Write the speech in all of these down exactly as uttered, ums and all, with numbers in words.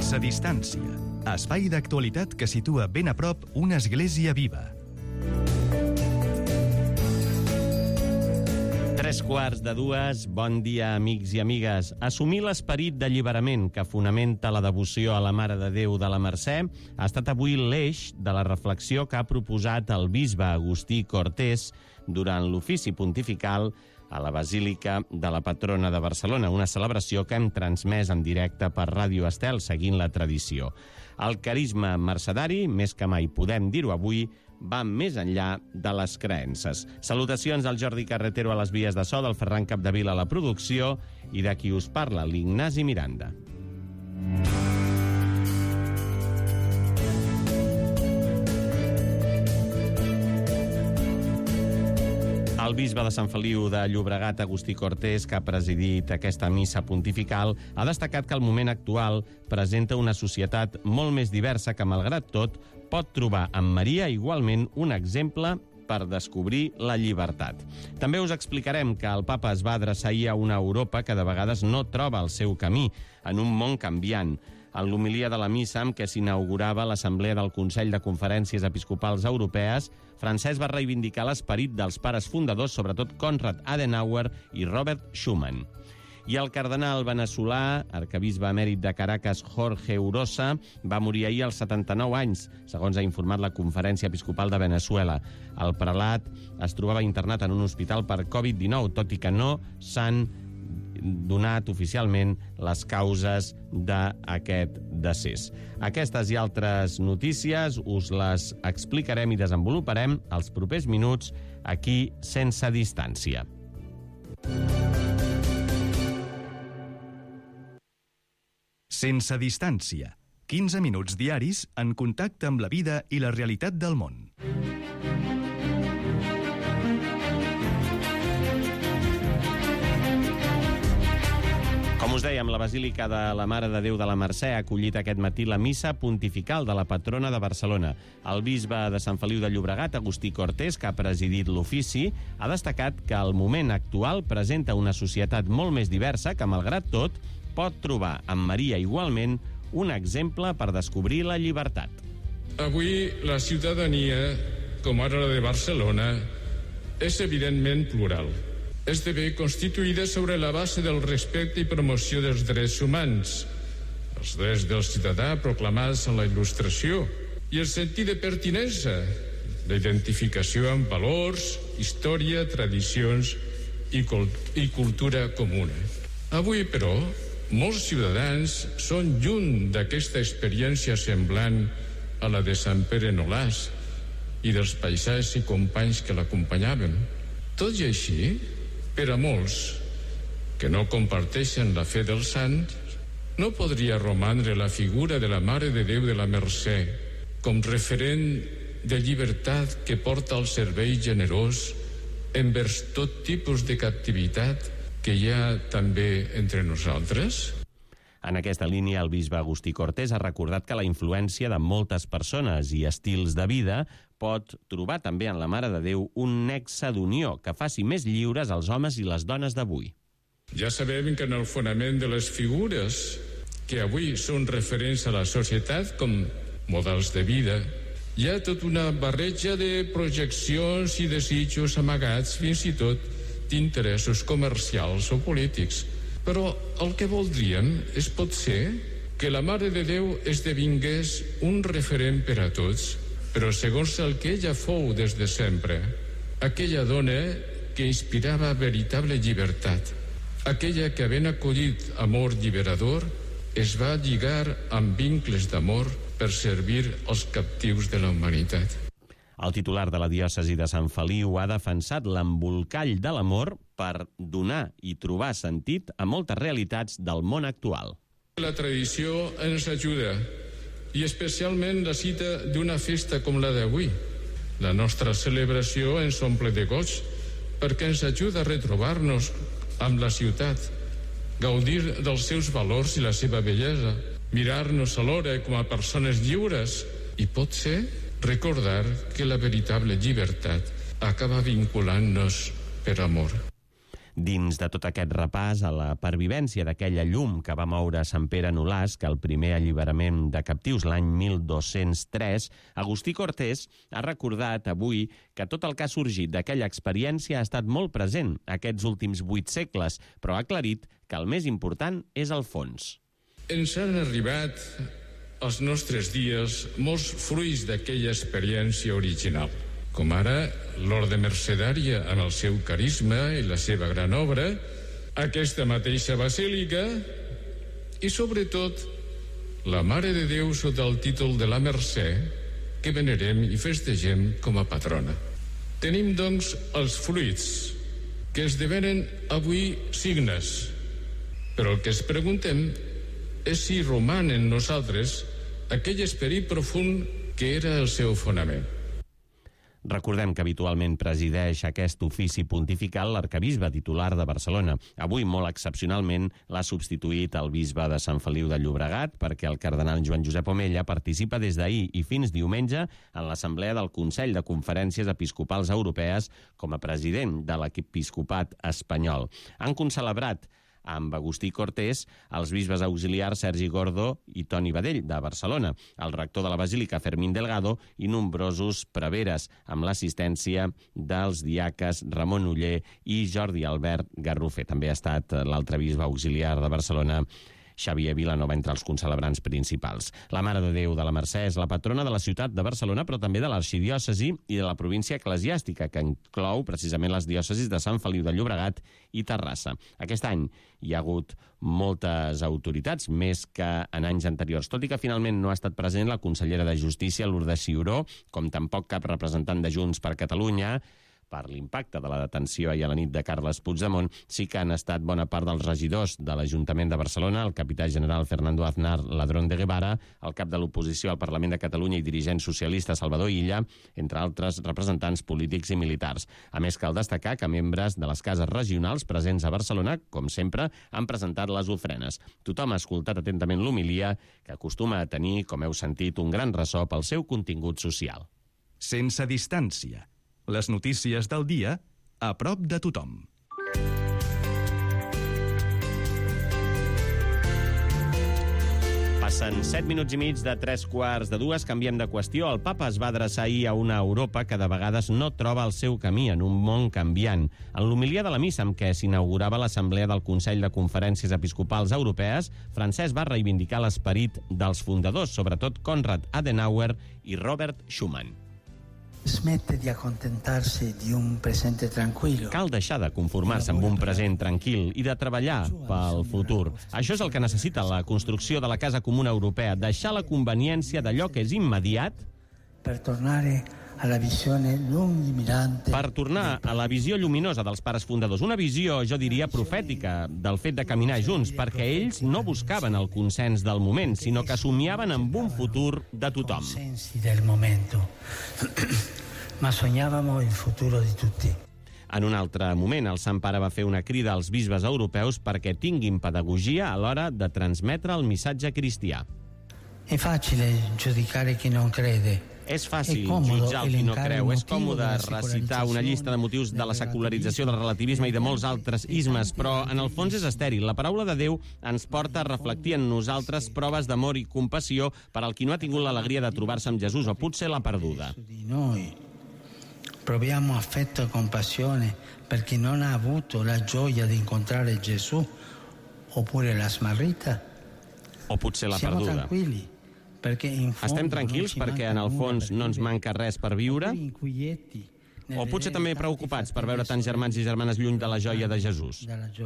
Sense distància. Espai d'actualitat que situa ben a prop una església viva. Tres quarts de dues, bon dia, amics i amigues. Assumir l'esperit d'alliberament que fonamenta la devoció a la Mare de Déu de la Mercè ha estat avui l'eix de la reflexió que ha proposat el bisbe Agustí Cortés durant l'ofici pontifical a la Basílica de la Patrona de Barcelona, una celebració que hem transmès en directe per Ràdio Estel, seguint la tradició. El carisma mercedari, més que mai podem dir-ho avui, va més enllà de les creences. Salutacions al Jordi Carretero a les vies de so, del Ferran Capdevila a la producció i de qui us parla, l'Ignasi Miranda. El bisbe de Sant Feliu de Llobregat, Agustí Cortés, que ha presidit aquesta missa pontifical, ha destacat que el moment actual presenta una societat molt més diversa que, malgrat tot, pot trobar en Maria igualment un exemple per descobrir la llibertat. També us explicarem que el papa es va adreçar ahir a una Europa que de vegades no troba el seu camí en un món canviant. En l'homilia de la missa amb què s'inaugurava l'Assemblea del Consell de Conferències Episcopals Europees, Francesc va reivindicar l'esperit dels pares fundadors, sobretot Konrad Adenauer i Robert Schuman. I el cardenal veneçolà, arquebisbe emèrit de Caracas, Jorge Urosa, va morir ahir als setanta-nou anys, segons ha informat la Conferència Episcopal de Veneçuela. El prelat es trobava internat en un hospital per covid dinou, tot i que no s'han donat oficialment les causes d'aquest decés. Aquestes i altres notícies us les explicarem i desenvoluparem els propers minuts aquí sense distància. Sense distància. quinze minuts diaris en contacte amb la vida i la realitat del món. Com us dèiem, la Basílica de la Mare de Déu de la Mercè ha acollit aquest matí la missa pontifical de la Patrona de Barcelona. El bisbe de Sant Feliu de Llobregat, Agustí Cortés, que ha presidit l'ofici, ha destacat que el moment actual presenta una societat molt més diversa que, malgrat tot, pot trobar en Maria igualment un exemple per descobrir la llibertat. Avui la ciutadania, com ara la de Barcelona, és evidentment plural. Esdevé constituïda sobre la base del respecte i promoció dels drets humans, els drets del ciutadà proclamats en la Il·lustració, i el sentit de pertinença, la identificació amb valors, història, tradicions i, cult i cultura comuna. Avui, però, molts ciutadans són lluny d'aquesta experiència semblant a la de Sant Pere Nolàs i dels paisans i companys que l'acompanyaven. Tot i així, per a molts que no comparteixen la fe dels sants, no podria romandre la figura de la Mare de Déu de la Mercè com referent de llibertat que porta al servei generós envers tot tipus de captivitat que hi ha també entre nosaltres? En aquesta línia, el bisbe Agustí Cortés ha recordat que la influència de moltes persones i estils de vida pot trobar també en la Mare de Déu un nexe d'unió que faci més lliures els homes i les dones d'avui. Ja sabem que en el fonament de les figures que avui són referents a la societat com models de vida hi ha tota una barreja de projeccions i desitjos amagats, fins i tot d'interessos comercials o polítics. Però el que voldríem és potser que la Mare de Déu esdevingués un referent per a tots, però segons el que ella fou des de sempre, aquella dona que inspirava veritable llibertat, aquella que, havent acollit amor lliberador, es va lligar amb vincles d'amor per servir els captius de la humanitat. El titular de la diòcesi de Sant Feliu ha defensat l'embolcall de l'amor per donar i trobar sentit a moltes realitats del món actual. La tradició ens ajuda, i especialment la cita d'una festa com la d'avui. La nostra celebració ens omple de goig perquè ens ajuda a retrobar-nos amb la ciutat, gaudir dels seus valors i la seva bellesa, mirar-nos alhora com a persones lliures i potser recordar que la veritable llibertat acaba vinculant-nos per amor. Dins de tot aquest repàs a la pervivència d'aquella llum que va moure Sant Pere Nolasc al primer alliberament de captius l'any mil dos-cents tres, Agustí Cortés ha recordat avui que tot el que ha sorgit d'aquella experiència ha estat molt present aquests últims vuit segles, però ha aclarit que el més important és el fons. Ens han arribat als nostres dies molts fruits d'aquella experiència original, com ara l'Orde Mercedària amb el seu carisma i la seva gran obra, aquesta mateixa basílica i, sobretot, la Mare de Déu sota el títol de la Mercè, que venerem i festegem com a patrona. Tenim, doncs, els fruits, que esdevenen avui signes, però el que es preguntem és si roman en nosaltres aquell esperit profund que era el seu fonament. Recordem que habitualment presideix aquest ofici pontifical l'arcabisbe titular de Barcelona. Avui, molt excepcionalment, l'ha substituït el bisbe de Sant Feliu de Llobregat perquè el cardenal Joan Josep Omella participa des d'ahir i fins diumenge en l'Assemblea del Consell de Conferències Episcopals Europees com a president de l'Episcopat espanyol. Han concelebrat amb Agustí Cortés els bisbes auxiliars Sergi Gordo i Toni Badell, de Barcelona, el rector de la Basílica Fermín Delgado i nombrosos preveres, amb l'assistència dels diaques Ramon Oller i Jordi Albert Garrofer. També ha estat l'altre bisbe auxiliar de Barcelona, Xavier Vilanova, entre els concelebrants principals. La Mare de Déu de la Mercè és la patrona de la ciutat de Barcelona, però també de l'arxidiòcesi i de la província eclesiàstica, que inclou precisament les diòcesis de Sant Feliu de Llobregat i Terrassa. Aquest any hi ha hagut moltes autoritats, més que en anys anteriors, tot i que finalment no ha estat present la consellera de Justícia, Lourdes Ciuró, com tampoc cap representant de Junts per Catalunya. Per l'impacte de la detenció ahir a la nit de Carles Puigdemont, sí que han estat bona part dels regidors de l'Ajuntament de Barcelona, el capità general Fernando Aznar Ladrón de Guevara, el cap de l'oposició al Parlament de Catalunya i dirigent socialista Salvador Illa, entre altres representants polítics i militars. A més, cal destacar que membres de les cases regionals presents a Barcelona, com sempre, han presentat les ofrenes. Tothom ha escoltat atentament l'homilia, que acostuma a tenir, com heu sentit, un gran ressò pel seu contingut social. Sense distància. Les notícies del dia a prop de tothom. Passen set minuts i mig de tres quarts de dues, canviem de qüestió. El papa es va adreçar ahir a una Europa que de vegades no troba el seu camí en un món canviant. En l'homilia de la missa amb què s'inaugurava l'Assemblea del Consell de Conferències Episcopals Europees, Francesc va reivindicar l'esperit dels fundadors, sobretot Konrad Adenauer i Robert Schuman. Smette di accontentarsi di un presente tranquillo. Cal deixar de conformar-se amb un present tranquil i de treballar pel futur. Això és el que necessita la construcció de la Casa Comuna Europea, deixar la conveniència d'allò que és immediat per tornare alla visione lungimirante. Per tornar a la visió lluminosa dels pares fundadors, una visió, jo diria, profètica del fet de caminar junts, perquè ells no buscaven el consens del moment, sinó que somiaven amb un futur de tothom. Consensi del momento. Ma sognavamo il futuro di tutti. En un altre moment, el Sant Pare va fer una crida als bisbes europeus perquè tinguin pedagogia a l'hora de transmetre el missatge cristià. È facile giudicare chi non crede. És fàcil jutjar el qui no creu, és còmode recitar una llista de motius de la secularització, del relativisme i de molts altres ismes, però en el fons és estèril. La paraula de Déu ens porta a reflectir en nosaltres proves d'amor i compassió per al qui no ha tingut l'alegria de trobar-se amb Jesús, o potser l'ha perduda. Noi proviamo affetto e compassione per chi non ha avuto la gioia di incontrare Gesù, oppure la smarrita. O potser l'ha Siamo perduda. tranquilli. Estem tranquils perquè en el fons no ens manca res per viure? O potser també preocupats per veure tants germans i germanes lluny de la joia de Jesús?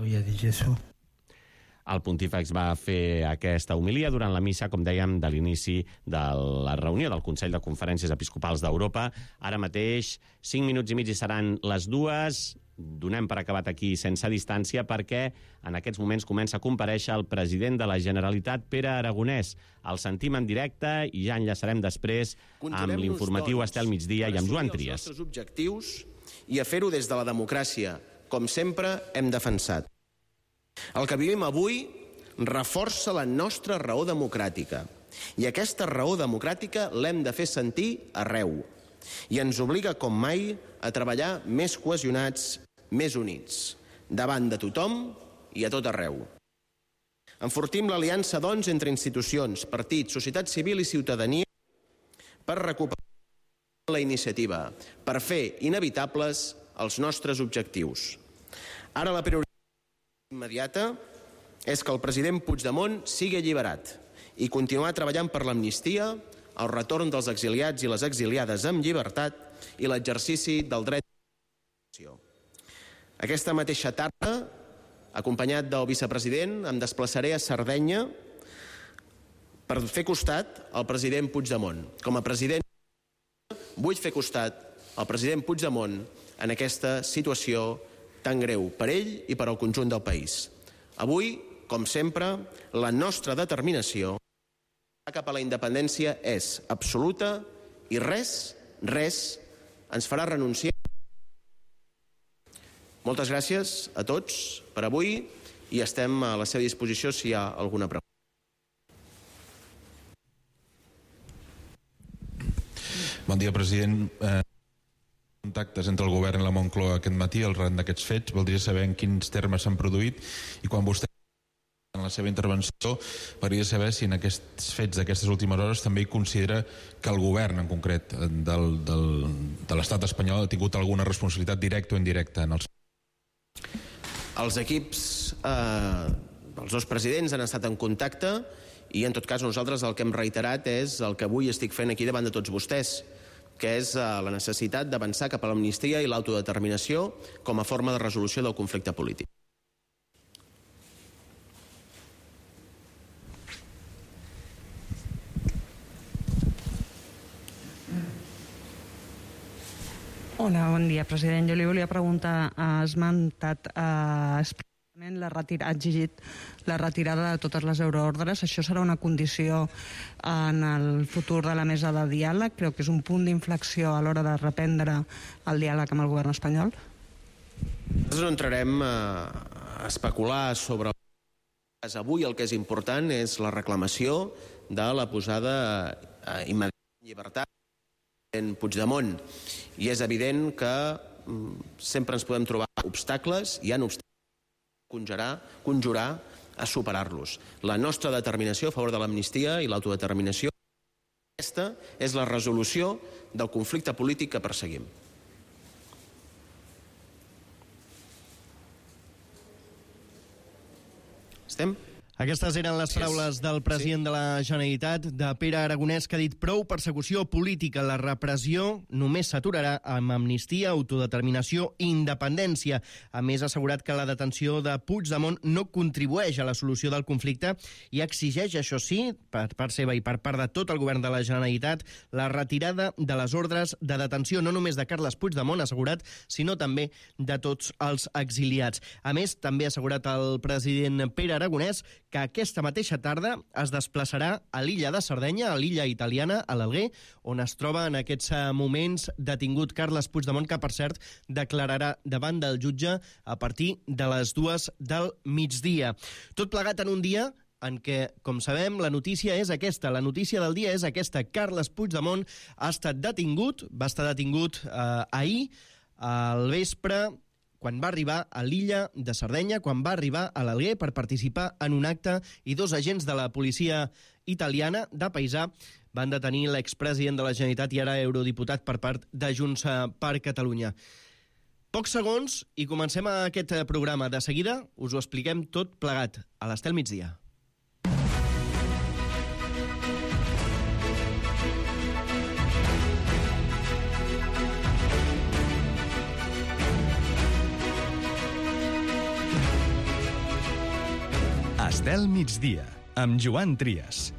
El pontífex va fer aquesta homilia durant la missa, com dèiem, de l'inici de la reunió del Consell de Conferències Episcopals d'Europa. Ara mateix, cinc minuts i mig i seran les dues. Donem per acabat aquí sense distància perquè en aquests moments comença a comparèixer el president de la Generalitat, Pere Aragonès. El sentim en directe i ja enllaçarem després amb l'informatiu Estel Migdia i amb Joan Trias. Els nostres objectius i a fer-ho des de la democràcia, com sempre hem defensat. El que vivim avui reforça la nostra raó democràtica i aquesta raó democràtica l'hem de fer sentir arreu i ens obliga com mai a treballar més cohesionats, més units. davant de tothom i a tot arreu. Enfortim l'aliança, doncs, entre institucions, partits, societat civil i ciutadania per recuperar la iniciativa, per fer inevitables els nostres objectius. Ara la prioritat immediata és que el president Puigdemont sigui alliberat i continuar treballant per l'amnistia, el retorn dels exiliats i les exiliades amb llibertat i l'exercici del dret a la Aquesta mateixa tarda, acompanyat del vicepresident, em desplaçaré a Sardenya per fer costat al president Puigdemont. Com a president, vull fer costat al president Puigdemont en aquesta situació tan greu per ell i per al conjunt del país. Avui, com sempre, la nostra determinació cap a la independència és absoluta i res, res, ens farà renunciar. Moltes gràcies a tots per avui i estem a la seva disposició si hi ha alguna pregunta. Bon dia, president. Eh, contactes entre el govern i la Moncloa aquest matí al ran d'aquests fets. Voldria saber en quins termes s'han produït i quan vostè en la seva intervenció voldria saber si en aquests fets d'aquestes últimes hores també hi considera que el govern en concret del, del, de l'estat espanyol ha tingut alguna responsabilitat directa o indirecta en els... Els equips, eh, els dos presidents han estat en contacte i en tot cas nosaltres el que hem reiterat és el que avui estic fent aquí davant de tots vostès, que és eh, la necessitat d'avançar cap a l'amnistia i l'autodeterminació com a forma de resolució del conflicte polític. Hola, bon dia, president. Jo li volia preguntar, ha esmentat eh, expressament la retira, ha exigit la retirada de totes les euroordres. Això serà una condició en el futur de la mesa de diàleg? Creu que és un punt d'inflexió a l'hora de reprendre el diàleg amb el govern espanyol? Nosaltres no entrarem a especular sobre el cas. Avui el que és important és la reclamació de la posada immediata en llibertat en Puigdemont. I és evident que sempre ens podem trobar obstacles, hi ha obstacles a conjurar, conjurar a superar-los. La nostra determinació a favor de l'amnistia i l'autodeterminació, aquesta és la resolució del conflicte polític que perseguim. Estem? Aquestes eren les paraules del president de la Generalitat, de Pere Aragonès, que ha dit prou persecució política. La repressió només s'aturarà amb amnistia, autodeterminació i independència. A més, ha assegurat que la detenció de Puigdemont no contribueix a la solució del conflicte i exigeix, això sí, per part seva i per part de tot el govern de la Generalitat, la retirada de les ordres de detenció, no només de Carles Puigdemont, ha assegurat, sinó també de tots els exiliats. A més, també ha assegurat el president Pere Aragonès que aquesta mateixa tarda es desplaçarà a l'illa de Sardenya, a l'illa italiana, a l'Alguer, on es troba en aquests moments detingut Carles Puigdemont, que, per cert, declararà davant del jutge a partir de les dues del migdia. Tot plegat en un dia en què, com sabem, la notícia és aquesta. La notícia del dia és aquesta. Carles Puigdemont ha estat detingut, va estar detingut eh, ahir, al vespre, quan va arribar a l'illa de Sardenya, quan va arribar a l'Alguer per participar en un acte, i dos agents de la policia italiana de paisà van detenir l'expresident de la Generalitat i ara eurodiputat per part de Junts per Catalunya. Pocs segons i comencem aquest programa. De seguida us ho expliquem tot plegat a l'Estel Migdia. Estel Migdia, amb Joan Trias.